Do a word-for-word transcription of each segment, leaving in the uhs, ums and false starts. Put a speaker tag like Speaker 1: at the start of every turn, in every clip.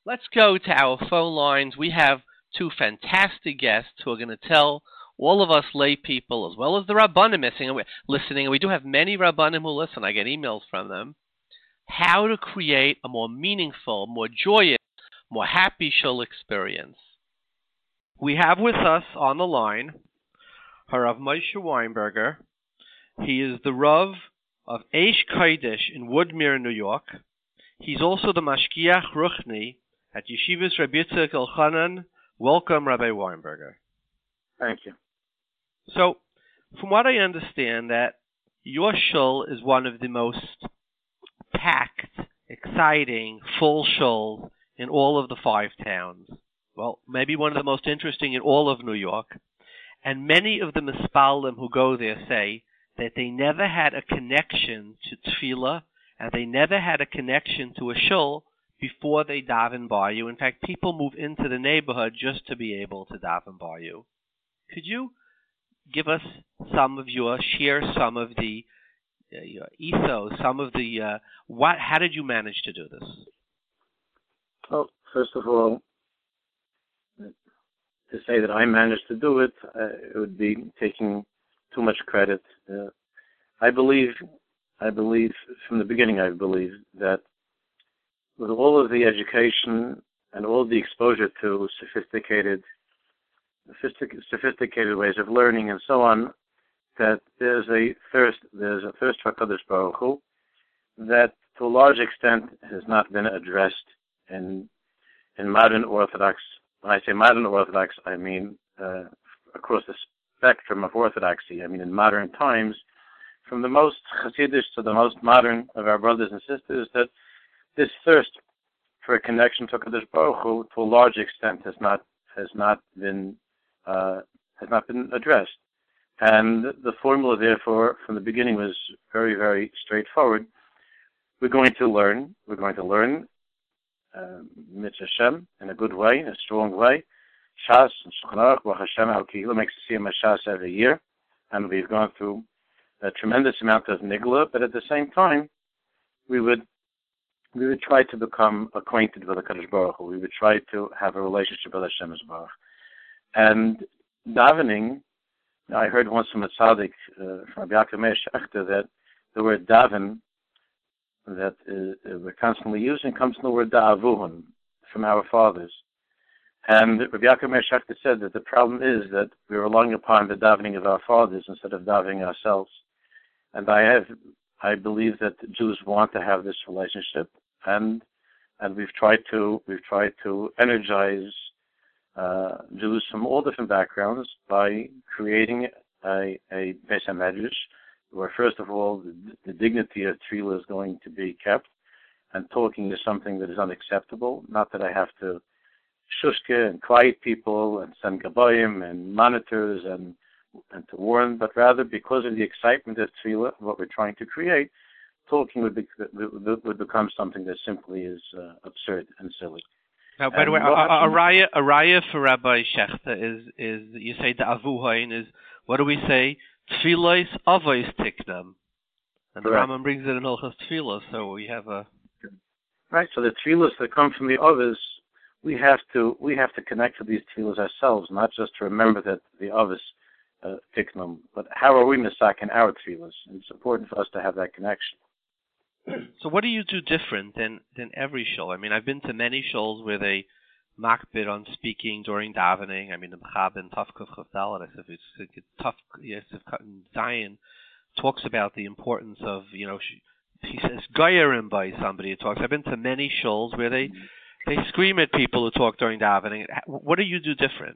Speaker 1: Let's go to our phone lines. We have two fantastic guests who are going to tell all of us lay people, as well as the Rabbanim listening, and we do have many Rabbanim who listen. I get emails from them. How to create a more meaningful, more joyous, more happy shul experience. We have with us on the line Harav Moshe Weinberger. He is the Rav of Eish Kodesh in Woodmere, New York. He's also the Mashgiach Ruchni at Yeshivas Rabbi Yitzchak Elchanan. Welcome, Rabbi Weinberger.
Speaker 2: Thank you.
Speaker 1: So, from what I understand, that your shul is one of the most packed, exciting, full shuls in all of the five towns. Well, maybe one of the most interesting in all of New York. And many of the mispalim who go there say that they never had a connection to tefillah, and they never had a connection to a shul before they daven by you. In fact, people move into the neighborhood just to be able to daven by you. Could you give us some of your, share some of the uh, your ethos, some of the, uh, what? How did you manage to do this?
Speaker 2: Well, first of all, to say that I managed to do it, uh, it would be taking too much credit. Uh, I believe, I believe from the beginning, I believe that with all of the education and all the exposure to sophisticated, sophistic, sophisticated ways of learning and so on, that there's a thirst, there's a thirst for Kadosh Baruch Hu that, to a large extent, has not been addressed in in modern Orthodox. When I say modern Orthodox, I mean uh, across the spectrum of Orthodoxy. I mean in modern times, from the most Hasidish to the most modern of our brothers and sisters, that this thirst for a connection to Kadosh Baruch Hu, to a large extent, has not has not been uh, has not been addressed. And the formula, therefore, from the beginning was very, very straightforward. We're going to learn. We're going to learn Mitzvah Hashem in a good way, in a strong way. Shas and Shulchan Aruch, Baruch Hashem, Al Kihila makes us see a Shas every year, and we've gone through a tremendous amount of nigla. But at the same time, we would we would try to become acquainted with the Kadosh Baruch Hu. We would try to have a relationship with Hashem Baruch. And davening, I heard once from a tzaddik, uh, from Yaakov Meir Shechter, that the word daven that uh, we're constantly using comes from the word da'avuhun, from our fathers. And Rabbi Yaakov Meir Shechter said that the problem is that we're relying upon the davening of our fathers instead of davening ourselves. And I have, I believe that the Jews want to have this relationship, and and we've tried to we've tried to energize uh, Jews from all different backgrounds by creating a a Beis HaMedrash, where first of all the, the dignity of tefillah is going to be kept, and talking is something that is unacceptable. Not that I have to shushke and quiet people and send gabayim and monitors and and to warn, but rather because of the excitement of tefillah, what we're trying to create, talking would, be, would, would become something that simply is uh, absurd and silly.
Speaker 1: Now, by the way, a, a, a raya, a raya for Rabbi Shechter is is you say the avuhain is, what do we say? Tefillos avos tiknam, and the Rambam brings it in Hilchos Tefillah. So we have a
Speaker 2: right. So the tefillos that come from the avos, we have to we have to connect to these tefillos ourselves, not just to remember that the avos uh, tiknam, but how are we misak in our tefillos? And it's important for us to have that connection.
Speaker 1: So what do you do different than, than every shul? I mean, I've been to many shuls where they makbid on speaking during davening. I mean, the Mechab and Tafkuf Chavdalat, if it's, it's tough, yes, if Zion talks about the importance of, you know, she, he says Gayarim by somebody who talks. I've been to many shuls where they, they scream at people who talk during davening. What do you do different?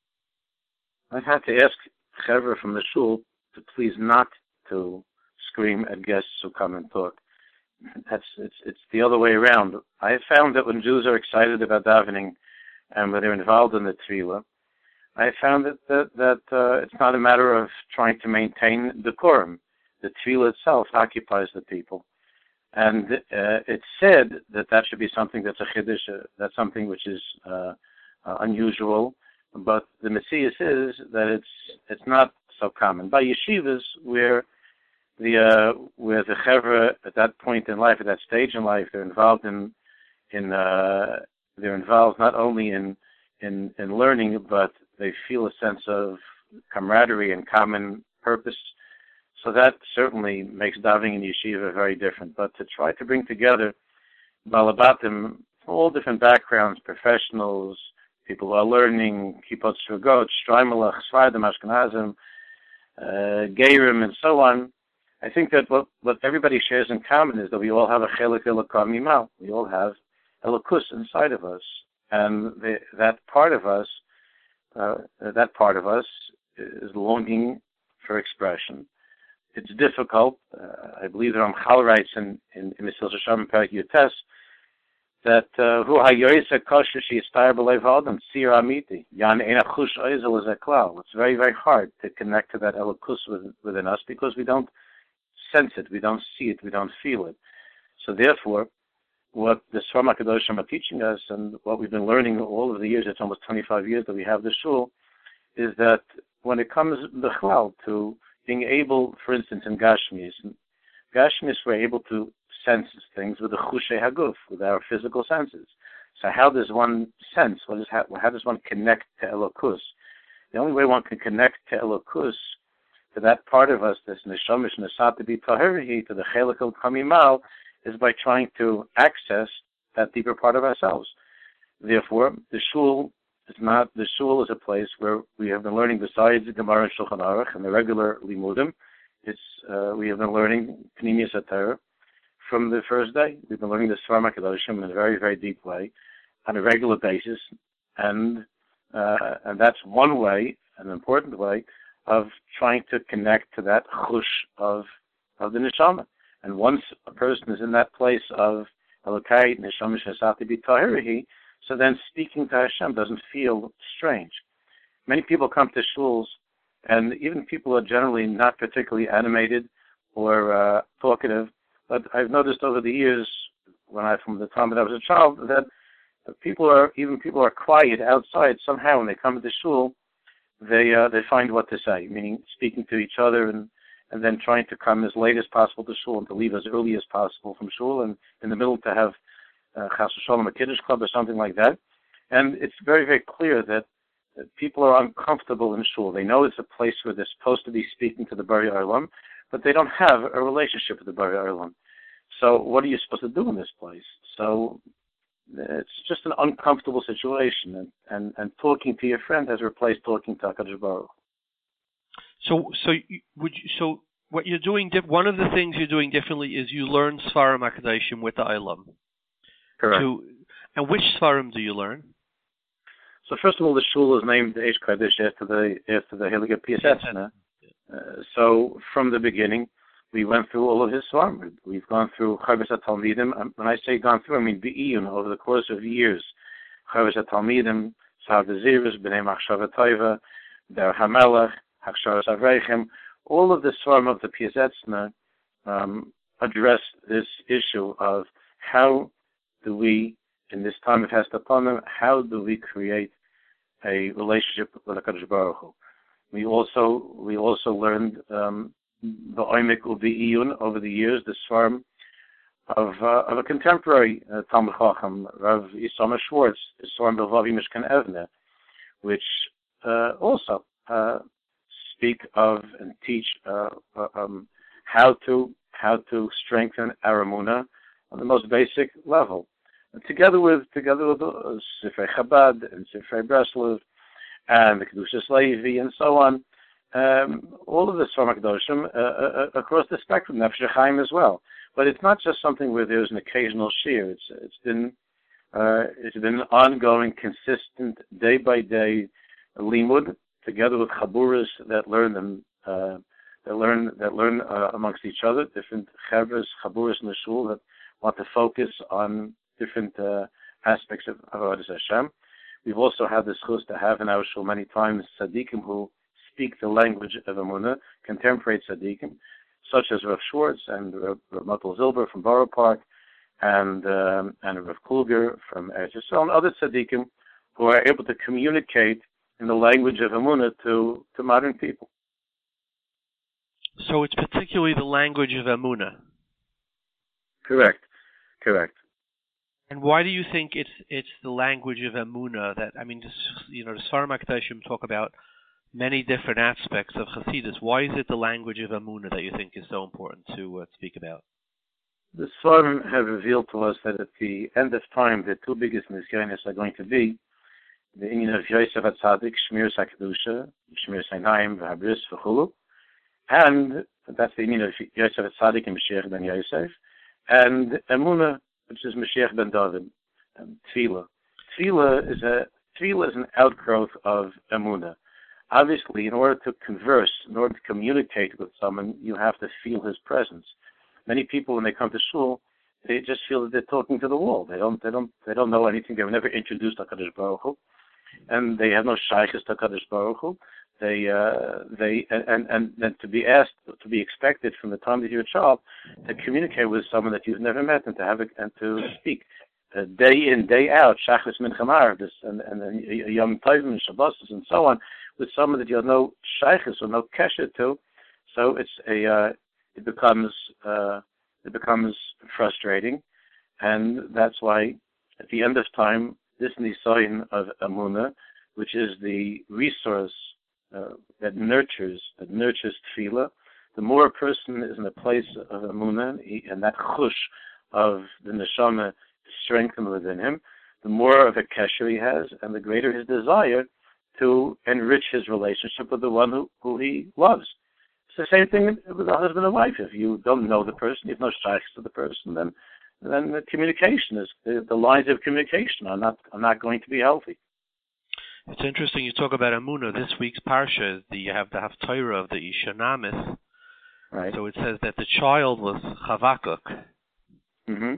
Speaker 2: I've had to ask Chevra from the shul to please not to scream at guests who come and talk. That's it's it's the other way around. I have found that when Jews are excited about davening and when they're involved in the tefillah, I have found that that, that uh, it's not a matter of trying to maintain decorum. The tefillah itself occupies the people, and uh, it's said that that should be something that's a chiddush, uh, that's something which is uh, uh, unusual. But the Messias is that it's it's not so common. By yeshivas, where the uh, where the chevra at that point in life, at that stage in life, they're involved in in uh, they're involved not only in, in, in learning, but they feel a sense of camaraderie and common purpose. So that certainly makes davening in yeshiva very different. But to try to bring together Balabatim from all different backgrounds, professionals, people who are learning, Kippot Shrugot, Streimelach, Svardim, Ashkenazim, uh, Geirim, and so on, I think that what, what everybody shares in common is that we all have a chelik elokam mimal. We all have elokus inside of us. And the, that part of us, uh, that part of us is longing for expression. It's difficult. Uh, I believe that Ramchal writes in in Mesilas Yesharim Perek Yutes that Hu hayoyse kosher she'yistar b'leiv ha'adam tzir amiti yan ein achush oizel is a klal. It's very very hard to connect to that elokus within, within us because we don't sense it, we don't see it, we don't feel it. So therefore, what the Sfarim HaKadoshim are teaching us and what we've been learning all of the years, it's almost twenty-five years that we have the shul, is that when it comes b'chlal to being able, for instance, in Gashmis, Gashmis we're able to sense things with the Chushei Haguf, with our physical senses. So how does one sense, what is, how, how does one connect to Elokus? The only way one can connect to Elokus, to that part of us, this Neshamish Nesat to be Tahirihi, to the Chelik El Kamimal, is by trying to access that deeper part of ourselves. Therefore, the shul is not, the shul is a place where we have been learning besides the Gemara and Shulchan Aruch and the regular limudim. It's, uh, we have been learning Pnimiyus HaTorah from the first day. We've been learning the Sfarim HaKadoshim in a very, very deep way on a regular basis. And, uh, and that's one way, an important way, of trying to connect to that chush of, of the neshama. And once a person is in that place of Elokai, Neshama Shesati B'Tahirihi, so then speaking to Hashem doesn't feel strange. Many people come to shuls, and even people who are generally not particularly animated or uh, talkative, but I've noticed over the years, when I, from the time that I was a child, that people are, even people who are quiet outside, somehow when they come to the shul, they uh, they find what to say, meaning speaking to each other and, and then trying to come as late as possible to shul and to leave as early as possible from shul, and in the middle to have uh, Chas v'Shalom, a Kiddush Club or something like that. And it's very, very clear that, that people are uncomfortable in shul. They know it's a place where they're supposed to be speaking to the Bari Olam, but they don't have a relationship with the Bari Olam. So what are you supposed to do in this place? So it's just an uncomfortable situation, and, and, and talking to your friend has replaced talking to HaKadosh Baruch.
Speaker 1: So, so you, would you, so what you're doing, one of the things you're doing differently is you learn Sfarim HaKadoshim with the Olam.
Speaker 2: Correct.
Speaker 1: To, and which Sfarim do you learn?
Speaker 2: So first of all, the shul is named Eish Kodesh after the after the Heilige Pius Etzner. Uh, so from the beginning, we went through all of his Sfarim. We've gone through Chovos HaTalmidim. When I say gone through, I mean Be'iyun, over the course of years. Chovos HaTalmidim, Sa'ad Zirus, B'nai Machshava Tova, Der HaMelech, Hachsharas Avreichem. All of the Sfarim of the Pius Etzner um, address this issue of how do we, in this time of Hestaponim, how do we create a relationship with HaKadosh Baruch Hu? We also we also learned um, the Oimik U'Be'iyun over the years, the Sfarim of uh, of a contemporary uh, Talmud Chacham, Rav Yisama Schwartz, the Sfarim B'Vavi Mishkan Evne, which uh, also uh, speak of and teach uh, uh, um, how to how to strengthen our emunah on the most basic level. And together with together with uh, Sifrei Chabad and Sifrei Breslov and the Kedushas Levi and so on, um, all of the Sfarim HaKadoshim uh, uh, across the spectrum, Nefesh Chaim as well. But it's not just something where there's an occasional shir. It's it's been uh, it's been an ongoing, consistent, day by day limud together with chaburas that learn them uh, that learn that learn uh, amongst each other. Different chavras, chaburas in the shul that want to focus on different uh, aspects of Avodas Hashem. We've also had the schus to have in our shul many times tzaddikim who speak the language of Emunah, contemporary tzaddikim, such as Rav Schwartz and Rav, Rav Motel Zilber from Borough Park, and um, and Rav Kluger from Eretz Yisrael, and other tzaddikim who are able to communicate in the language of Emunah to, to modern people.
Speaker 1: So it's particularly the language of Emunah.
Speaker 2: Correct, correct.
Speaker 1: And why do you think it's it's the language of Emunah that, I mean, this, you know, the Sfarim HaKadoshim talk about many different aspects of Hasidus. Why is it the language of Emunah that you think is so important to uh, speak about?
Speaker 2: The Sfarim have revealed to us that at the end of time, the two biggest Nisyanis are going to be the Inyan of Yosef HaTzadik, Shmiras HaKedusha, Shmiras HaInayim, V'Habris, V'Chulu, and that's the Inyan of Yosef HaTzadik and Mashiach ben Yosef, and Emunah, which is Mashiach ben David, and Tefillah. Tefillah is a Tefillah is an outgrowth of Emunah. Obviously, in order to converse, in order to communicate with someone, you have to feel his presence. Many people, when they come to shul, they just feel that they're talking to the wall. They don't, they don't, they don't know anything. They were never introduced to HaKadosh Baruch Hu, and they have no shaykhs to HaKadosh Baruch Hu. They, uh, they, and and then to be asked, to be expected from the time that you're a child, to communicate with someone that you've never met and to have it and to speak uh, day in, day out, Shachris Mincha Ma'ariv, this and and then Yom Tovim, Shabbos, and so on, with someone that you have no shaykhs or no kesher to. So it's a, uh, it becomes, uh, it becomes frustrating, and that's why at the end of time, this nisayon of Emunah, which is the resource uh, that nurtures, that nurtures tefillah, the more a person is in a place of Emunah, and that chush of the neshama is strengthened within him, the more of a kesher he has, and the greater his desire to enrich his relationship with the one who, who he loves. It's the same thing with a husband and wife. If you don't know the person, you have no shaykhs to the person, then then the communication is the, the lines of communication are not are not going to be healthy.
Speaker 1: It's interesting you talk about Emunah. This week's parsha, the, you have the Haftarah of the Isha Namis.
Speaker 2: Right.
Speaker 1: So it says that the child was Chavakuk.
Speaker 2: Mm-hmm.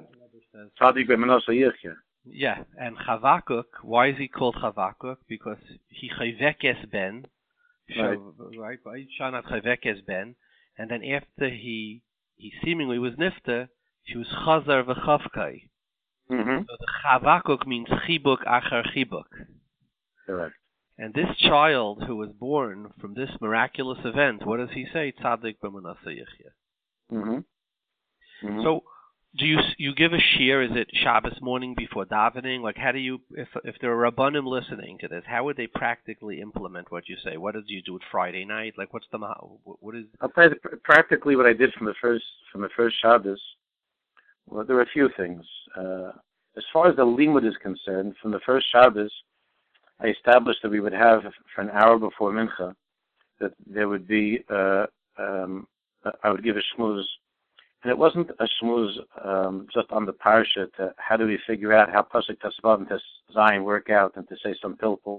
Speaker 2: Tzadik b'Manasseh Yichya.
Speaker 1: Yeah, and Chavakuk, why is he called Chavakuk? Because he Chavekes ben,
Speaker 2: right?
Speaker 1: Right, Shanat Chavekes ben, and then after he he seemingly was nifta, he was Chazar v'Chavkai.
Speaker 2: Mm-hmm.
Speaker 1: So the Chavakuk means Chibuk Achar Chibuk.
Speaker 2: Correct.
Speaker 1: And this child who was born from this miraculous event, what does he say? Tzadik b'Manasseh Yichya.
Speaker 2: Mm-hmm. Mm-hmm.
Speaker 1: So, do you you give a shir? Is it Shabbos morning before davening? Like, how do you, if if there are rabbanim listening to this, how would they practically implement what you say? What did you do it Friday night? Like, what's the what is?
Speaker 2: I'll tell you practically what I did from the first from the first Shabbos. Well, there were a few things. Uh, as far as the limud is concerned, from the first Shabbos, I established that we would have for an hour before mincha that there would be uh, um, I would give a shmuz. And it wasn't a shmuz um, just on the parsha to how do we figure out how Pasuk Tesvav and Zion work out and to say some pilpul.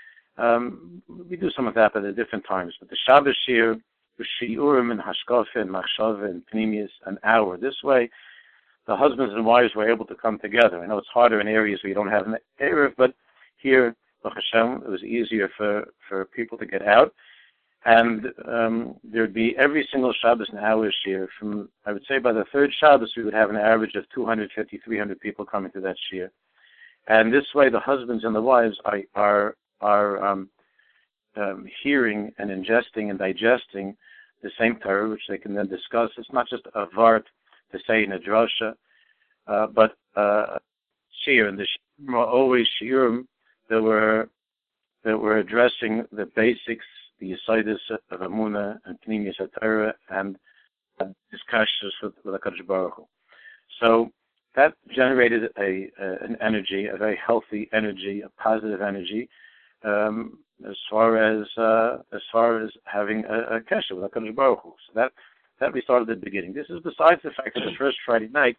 Speaker 2: Um, we do some of that, but at different times. But the Shabbos shir was shiurim and hashkafa and machshava and pnimius, an hour. This way, the husbands and wives were able to come together. I know it's harder in areas where you don't have an eruv, but here, Baruch Hashem, it was easier for, for people to get out. And um, there would be every single Shabbos an hour shir. From, I would say by the third Shabbos, we would have an average of two hundred fifty, three hundred people coming to that shir. And this way, the husbands and the wives are are, are um, um, hearing and ingesting and digesting the same Torah, which they can then discuss. It's not just a vart to say in a drasha, uh, but uh, shir. And the shir were always shiurim that were that were addressing the basics, the Yesodis of Emunah and Pnimius HaTorah and discussions with, with HaKadosh Baruch Hu. So that generated a, a an energy, a very healthy energy, a positive energy, um, as far as uh, as far as having a, a kesher with HaKadosh Baruch Hu. So that that we started at the beginning. This is besides the fact that the first Friday night,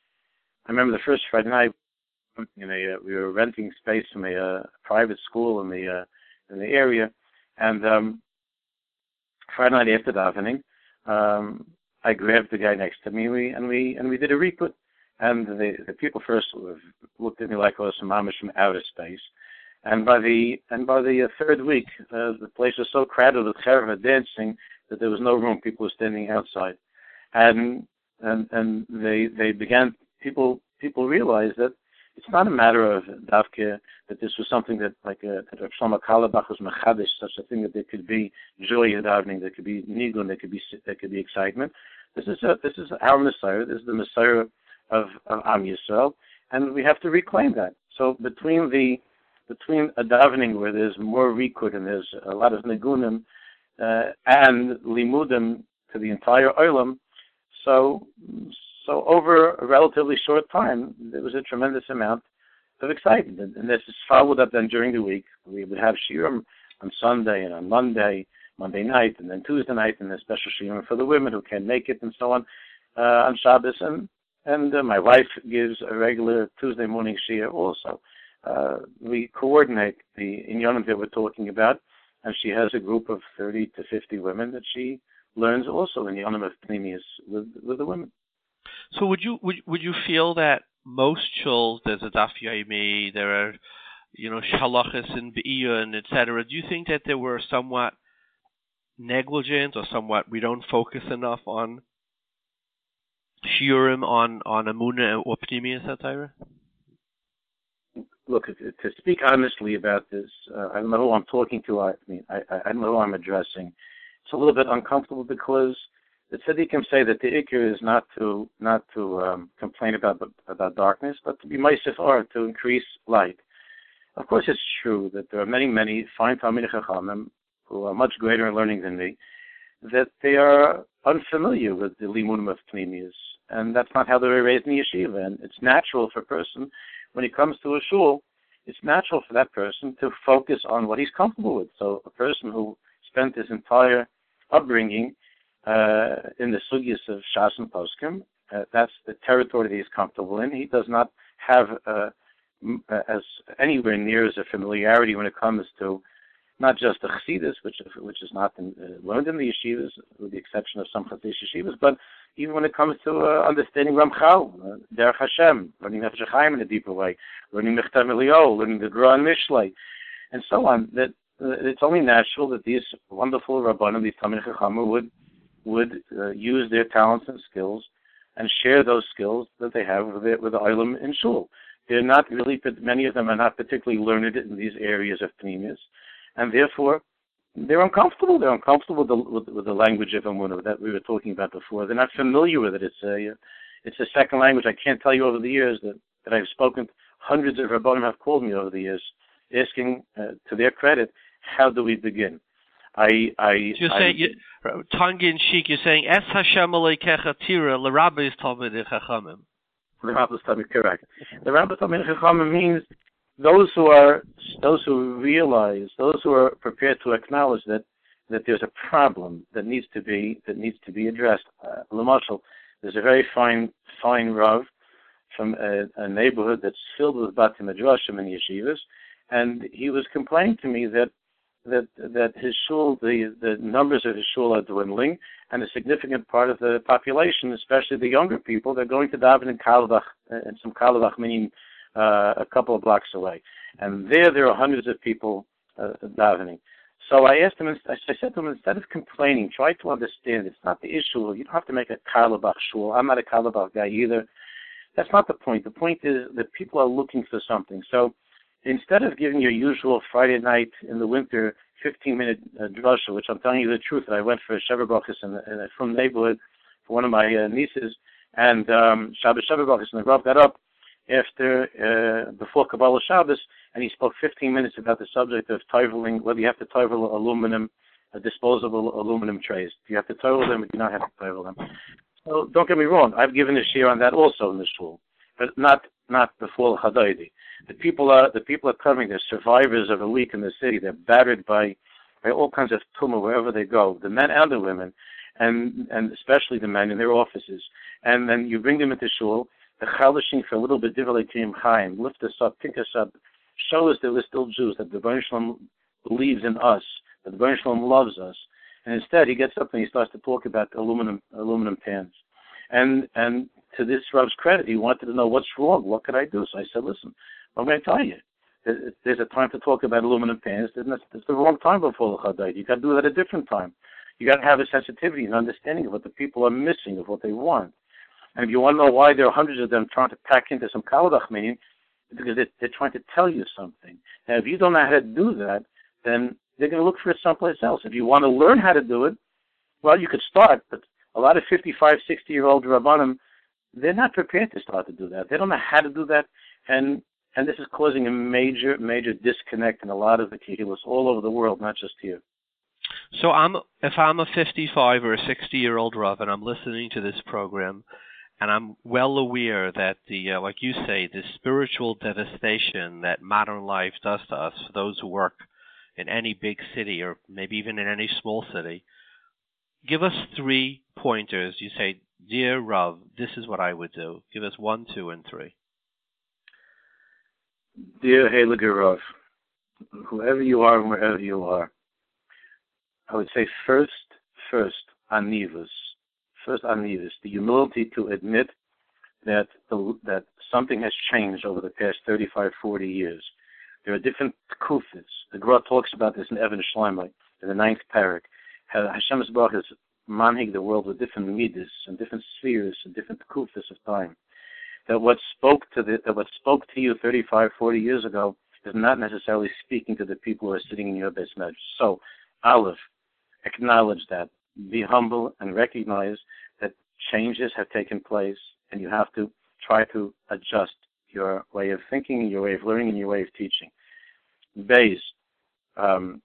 Speaker 2: I remember the first Friday night, in a, uh, we were renting space from a uh, private school in the uh, in the area. And um, Friday night after davening, um, I grabbed the guy next to me, and we and we and we did a reput. And the, the people first looked at me like I was some mamish from outer space. And by the and by the uh, third week, uh, the place was so crowded with cherva dancing that there was no room. People were standing outside, and and and they they began. People people realized that it's not a matter of davke, that this was something that, like, uh, that Rav Shlomo Carlebach was mechadish, such a thing that there could be joy in davening, there could be nigun, there could be there could be excitement. This is a, this is our Messiah. This is the Messiah of, of Am Yisrael, and we have to reclaim that. So between the between a davening where there's more rikud and there's a lot of nigunim uh, and limudim to the entire olam, so so over a relatively short time there was a tremendous amount of excitement, and, and this is followed up then during the week. We would have shiurim on Sunday and on Monday, Monday night, and then Tuesday night, and a special shiurim for the women who can't make it, and so on uh, on Shabbos. And and uh, my wife gives a regular Tuesday morning shiur also. Uh, we coordinate the inyanim that we're talking about, and she has a group of thirty to fifty women that she learns also in the inyanim of Pnimius with with the women.
Speaker 1: So would you would would you feel that most shuls, there's a daf yomi, there are, you know, shalachas and be'iyun, et cetera. Do you think that they were somewhat negligent or somewhat we don't focus enough on shiurim on on Amunah or Pnimius Hatayra?
Speaker 2: Look, to speak honestly about this, uh, I don't know who I'm talking to. I mean, I, I don't know who I'm addressing. It's a little bit uncomfortable because the tzaddikim say that the ikar is not to not to um, complain about about darkness, but to be meisif or to increase light. Of course, it's true that there are many, many fine Talmidei Chachamim who are much greater in learning than me, that they are unfamiliar with the limudim of Pnimius, and that's not how they were raised in the yeshiva. And it's natural for a person, when he comes to a shul, it's natural for that person to focus on what he's comfortable with. So a person who spent his entire upbringing uh, in the sugyas of Shas and Poskim, uh, that's the territory that he's comfortable in. He does not have uh, as anywhere near as a familiarity when it comes to not just the Chassidus, which which is not in, uh, learned in the yeshivas, with the exception of some Chassidus yeshivas, but even when it comes to uh, understanding Ramchal, uh, Derech Hashem, learning Nefesh Chaim in a deeper way, learning Mechtav Eliyahu, learning the Gra and Mishlei, and so on, that uh, it's only natural that these wonderful Rabbanim, these Talmidei Chachamim, would would uh, use their talents and skills and share those skills that they have with the, with the Olam in Shul. They're not really, many of them are not particularly learned in these areas of Pnimius, and therefore they're uncomfortable. They're uncomfortable with the, with, with the language of Amunah that we were talking about before. They're not familiar with it. It's a, it's a second language. I can't tell you over the years that, that I've spoken. Hundreds of Rabbanim have called me over the years, asking, uh, to their credit, how do we begin? I, I,
Speaker 1: so you're
Speaker 2: I,
Speaker 1: saying, you, tongue in cheek, you're saying, Es Hashem Aleikecha Tira, L'Rabbis Talmidei Chachamim.
Speaker 2: The Rabbis Talmidei, correct. The Rabbis Talmidei Chachamim means those who are, those who realize, those who are prepared to acknowledge that, that there's a problem that needs to be that needs to be addressed. Uh, L'Mashal, there's a very fine, fine Rav from a, a neighborhood that's filled with Bati Midrashim and yeshivas, and he was complaining to me that that that his shul, the the numbers of his shul are dwindling, and a significant part of the population, especially the younger people, they're going to daven in Karlbach, and some Karlbach, meaning uh, a couple of blocks away, and there there are hundreds of people uh, davening. So I asked him, I said to him, instead of complaining, try to understand. It's not the issue. You don't have to make a Karlbach shul. I'm not a Karlbach guy either. That's not the point. The point is that people are looking for something. So instead of giving your usual Friday night in the winter fifteen-minute uh, drasha, which I'm telling you the truth, that I went for a Shever Brachos in, in a from neighborhood for one of my uh, nieces, and um, Shabbos Shever Brachos, and I brought that up after, uh, before Kabbalah Shabbos, and he spoke fifteen minutes about the subject of toiveling, whether you have to toivel aluminum, uh, disposable aluminum trays. Do you have to toivel them, or do you not have to toivel them? So don't get me wrong, I've given a share on that also in the shul, but not not before Chadaydi. The people are the people are coming. They're survivors of a leak in the city. They're battered by, by all kinds of tumor wherever they go, the men and the women, and and especially the men in their offices. And then you bring them into shul, the chalashing for a little bit divrei Kiyum Chaim, lift us up, pick us up, show us that we're still Jews, that the Rebbeinu Shalom believes in us, that the Rebbeinu Shalom loves us. And instead, he gets up and he starts to talk about aluminum aluminum pans. And and to this Rav's credit, he wanted to know what's wrong. What could I do? So I said, listen, I'm going to tell you. There's a time to talk about aluminum pans. It's the wrong time before the Chadayit. You got to do that at a different time. You got to have a sensitivity and understanding of what the people are missing, of what they want. And if you want to know why there are hundreds of them trying to pack into some Kaladach meeting, it's because they're, they're trying to tell you something. Now, if you don't know how to do that, then they're going to look for it someplace else. If you want to learn how to do it, well, you could start, but a lot of fifty-five, sixty-year-old Rabbanim, they're not prepared to start to do that. They don't know how to do that, and and this is causing a major, major disconnect in a lot of the kehillos all over the world, not just here.
Speaker 1: So I'm if I'm a fifty-five or a sixty-year-old Rav and I'm listening to this program, and I'm well aware that the, uh, like you say, the spiritual devastation that modern life does to us, for those who work in any big city or maybe even in any small city, give us three pointers. You say, dear Rav, this is what I would do. Give us one, two, and three.
Speaker 2: Dear Heilige Rav, whoever you are and wherever you are, I would say first, first, anivus. First, anivus, the humility to admit that the, that something has changed over the past thirty-five, forty years. There are different kufis. The Gra talks about this in Evan Shlomo, in the ninth parak. How Hashem's Baruch has manhig the world with different midas and different spheres and different kufis of time. That what spoke to the, that what spoke to you thirty-five, forty years ago is not necessarily speaking to the people who are sitting in your base measure. So, Aleph, acknowledge that. Be humble and recognize that changes have taken place, and you have to try to adjust your way of thinking, your way of learning, and your way of teaching. Beis, um,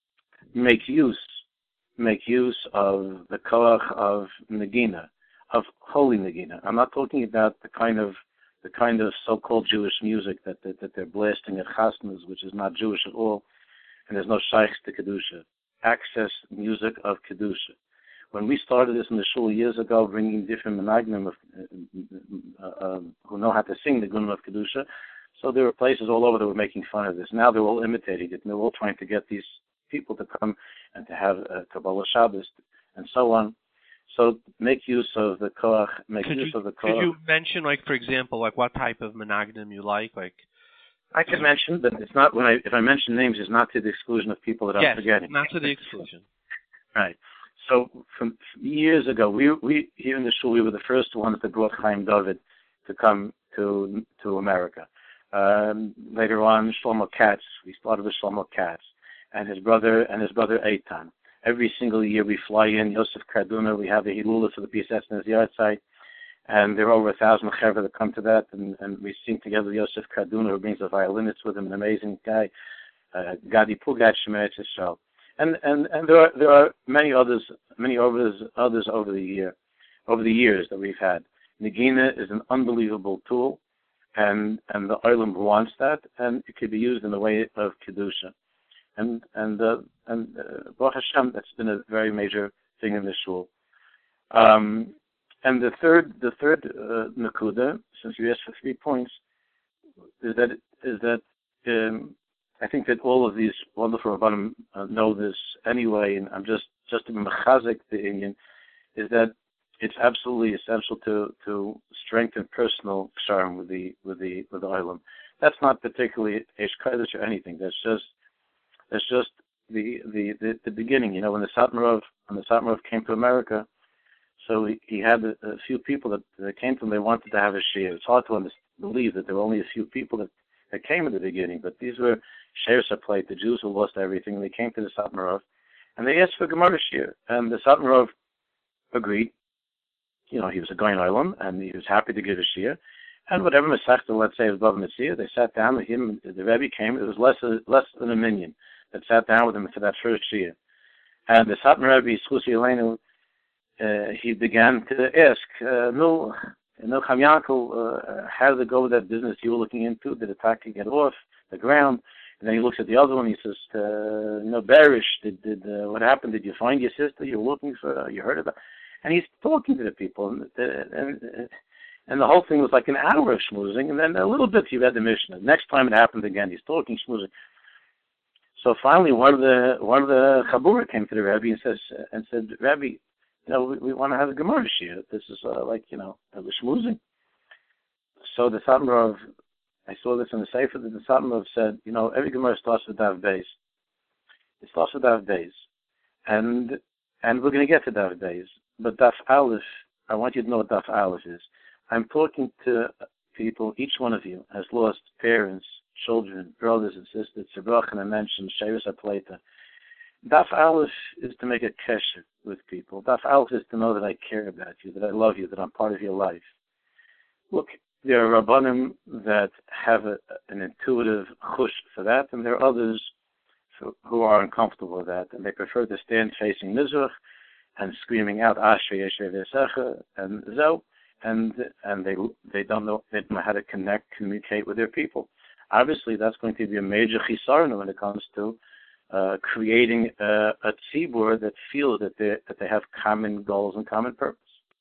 Speaker 2: make use, make use of the koach of Nagina, of holy Nagina. I'm not talking about the kind of the kind of so-called Jewish music that that, that they're blasting at chasnas, which is not Jewish at all, and there's no shaykhs to kedusha. Access music of kedusha. When we started this in the shul years ago, bringing different menagnim of, uh, uh, who know how to sing the gunim of kedusha, so there were places all over that were making fun of this. Now they're all imitating it, and they're all trying to get these people to come and to have uh, Kabbalah Shabbos and so on. So make use of the koach. Make
Speaker 1: could
Speaker 2: use
Speaker 1: you,
Speaker 2: of the koach.
Speaker 1: Could you mention, like, for example, like what type of menagnim you like, like?
Speaker 2: I can mention, but it's not when I if I mention names, it's not to the exclusion of people that
Speaker 1: yes,
Speaker 2: I'm forgetting.
Speaker 1: Not to the exclusion.
Speaker 2: Right. So from years ago, we we here in the shul, we were the first ones that brought Chaim David to come to to America. Um, later on, Shlomo Katz. We started with Shlomo Katz and his brother and his brother Eitan. Every single year we fly in Yosef Karduna. We have a Hilula for the P S S and his yard site. And there are over a thousand chaver that come to that, and, and we sing together Yosef Karduna, who brings the violinists with him, an amazing guy, uh, Gadi Pugat Shemeretz Yisrael. And and and there are there are many others, many others others over the year, over the years that we've had. Nagina is an unbelievable tool, and and the Olam wants that, and it could be used in the way of kedusha. And and uh, and uh, Baruch Hashem, that's been a very major thing in the shul. Um, And the third, the third uh, nakuda, since you asked for three points, is that is that um, I think that all of these wonderful rabbanim uh, know this anyway, and I'm just just to mechazik the Indian, is that it's absolutely essential to to strengthen personal ksharim with the with the with the olam. That's not particularly eish kodesh or anything. That's just that's just the the the, the beginning. You know, when the Satmarov when the Satmarov came to America. So he, he had a, a few people that, that came to him. They wanted to have a shir. It's hard to believe that there were only a few people that, that came in the beginning, but these were sheirs plate, the Jews who lost everything. They came to the Satmarov, and they asked for Gemara shir, and the Satmarov agreed. You know, he was a Goyin Olam, and he was happy to give a shir. And whatever Masechta, let's say, was Bava Metzia, they sat down with him. The Rebbe came. It was less less than a minion that sat down with him for that first shir. And the Satmar Rebbe, Schusi Elenu, Uh, he began to ask, uh, no, no, Chaim Yankel, uh, how did it go with that business you were looking into? Did the tacky get off the ground? And then he looks at the other one. He says, uh, you know, Barish, did, did uh, what happened? Did you find your sister? You were looking for her? You heard about? And he's talking to the people, and, and and the whole thing was like an hour of schmoozing. And then a little bit he read the Mishnah. Next time it happened again, he's talking schmoozing. So finally, one of the one of the Chabura came to the Rebbe and says and said, Rebbe, you know, we, we want to have a Gemara shir. This is uh, like, you know, a schmoozing. So the Satmarov, I saw this in the Sefer, that the Satmarov said, you know, every Gemara starts with Dav Beis. It starts with Dav Beis. And and we're going to get to Dav Beis. But Daf Aleph, I want you to know what Daf Aleph is. I'm talking to people, each one of you has lost parents, children, brothers and sisters. Tzibach, and I mentioned Shevis HaPleita. Daf Aleph is to make a kesher with people. Daf Aleph is to know that I care about you, that I love you, that I'm part of your life. Look, there are Rabbanim that have a, an intuitive chush for that, and there are others who, who are uncomfortable with that, and they prefer to stand facing Mizrach and screaming out Asher Yeshe V'Secha and Zo, and and they they don't know they don't know how to connect, communicate with their people. Obviously, that's going to be a major chisarna when it comes to uh, creating a, a tzibur that feel that they that they have common goals and common purpose.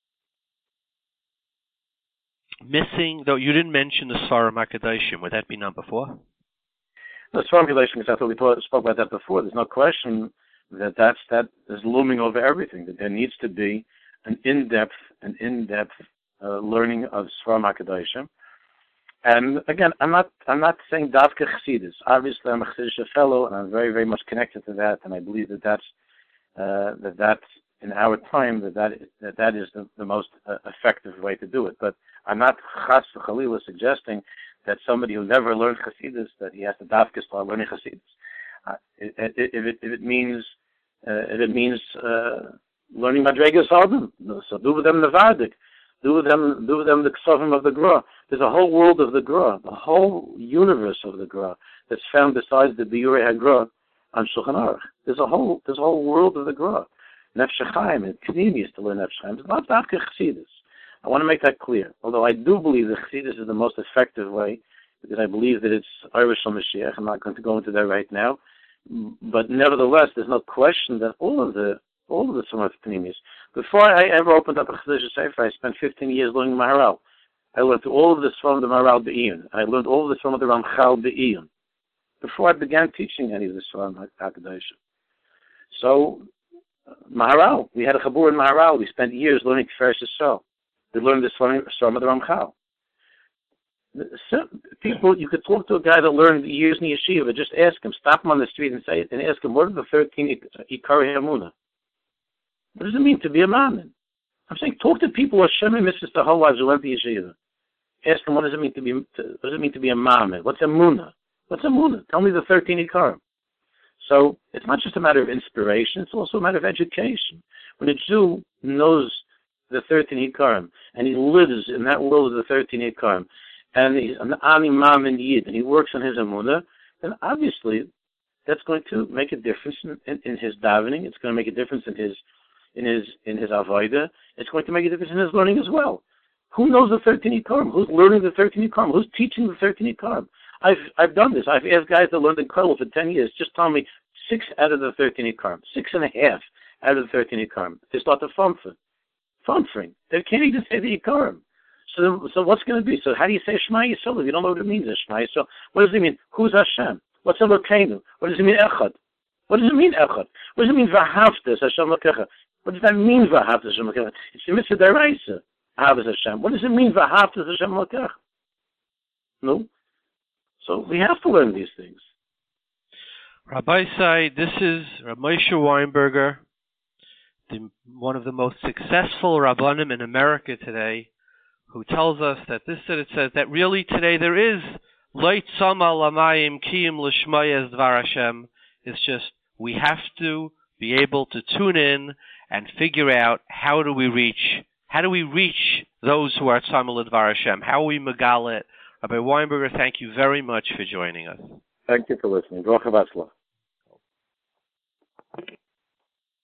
Speaker 1: Missing, though, you didn't mention the Svarim HaKadoshim. Would that be number four?
Speaker 2: The Svarim HaKadoshim, because I thought we talk, spoke about that before. There's no question that that's, that is looming over everything, that there needs to be an in-depth, an in-depth uh, learning of Svarim HaKadoshim. And again, I'm not, I'm not saying Davka Chassidus. Obviously, I'm a Chassidish fellow, and I'm very, very much connected to that, and I believe that that's, uh, that that's, in our time, that that, that, that is the, the most uh, effective way to do it. But I'm not chas v'chalila suggesting that somebody who never learned Chassidus, that he has to dafka start learning Chassidus. Uh, if, if, it, if it means uh, if it means uh, learning Madregas Adam, so do with them the Vardik, do with them do with them the Ksavim of the Gra. There's a whole world of the Gra, the whole universe of the Gra that's found besides the Biurei HaGra on Shulchan Aruch. There's a whole there's a whole world of the Gra. Nefesh HaChaim and K'nim is to learn Nefesh HaChaim. It's not dafka Chassidus. I want to make that clear. Although I do believe that Chassidus is the most effective way, because I believe that it's Irish Mashiach. I'm not going to go into that right now. But nevertheless, there's no question that all of the all of the Sumat Pnimis. Before I ever opened up a Chassidus Sefer, I spent fifteen years learning Maharal. I learned all of this from the Maharal Be'iyun. I learned all of this from the Ramchal Be'iyun. Before I began teaching any of this from HaKadosh. So, Maharal, we had a Chabur in Maharal. We spent years learning Tiferes Yisrael. We learned this from the Ramchal. People, you could talk to a guy that learned years in yeshiva. Just ask him, stop him on the street and say, and ask him, what are the thirteen Ikari Hamuna? What does it mean to be a man? I'm saying, talk to people who are Shemim Mitzvahs their whole lives who went to yeshiva. Ask them, what does it mean to be? To, what does it mean to be a man? What's a muna? What's a muna? Tell me the thirteen Ikarim. So it's not just a matter of inspiration; it's also a matter of education. When a Jew knows the thirteen Ikarim, and he lives in that world of the thirteen Ikarim, and he's an Ani Mam and Yid, and he works on his Amunah, then obviously that's going to make a difference in, in, in his davening. It's going to make a difference in his in his in his avodah. It's going to make a difference in his learning as well. Who knows the thirteen Ikarim? Who's learning the thirteen Ikarim? Who's teaching the thirteen Ikarim? I've I've done this. I've asked guys that learned in Kollel for ten years. Just tell me six out of the thirteen Ikarim, six and a half out of the thirteen Ikarim. They start to funfer. Funfering. They can't even say the Ikarim. So, so what's going to be? So how do you say Shema Yisrael if you don't know what it means? Shema Yisrael. What does it mean? Who's Hashem? What's Elokeinu? What does it mean? Echad. What does it mean? Echad. What does it mean? V'ahavtas Hashem Lokecha. What does that mean? V'ahavtas Hashem Lokecha. It's the mitzvah deraisa. Ahavas Hashem. What does it mean? V'ahavtas Hashem Lokecha. No. So we have to learn these things.
Speaker 1: Rabbi Say, this is Rabbi Moshe Weinberger, the, one of the most successful Rabbanim in America today, who tells us that this, that it says that really today there is Leit Sama Lamayim Kiyim L'Shmaya Dvar Hashem. It's just we have to be able to tune in and figure out how do we reach, how do we reach those who are Sama L'Dvar Hashem? How we megale it? Rabbi Weinberger, thank you very much for joining us.
Speaker 2: Thank you for listening. Baruch Haba Tzlach.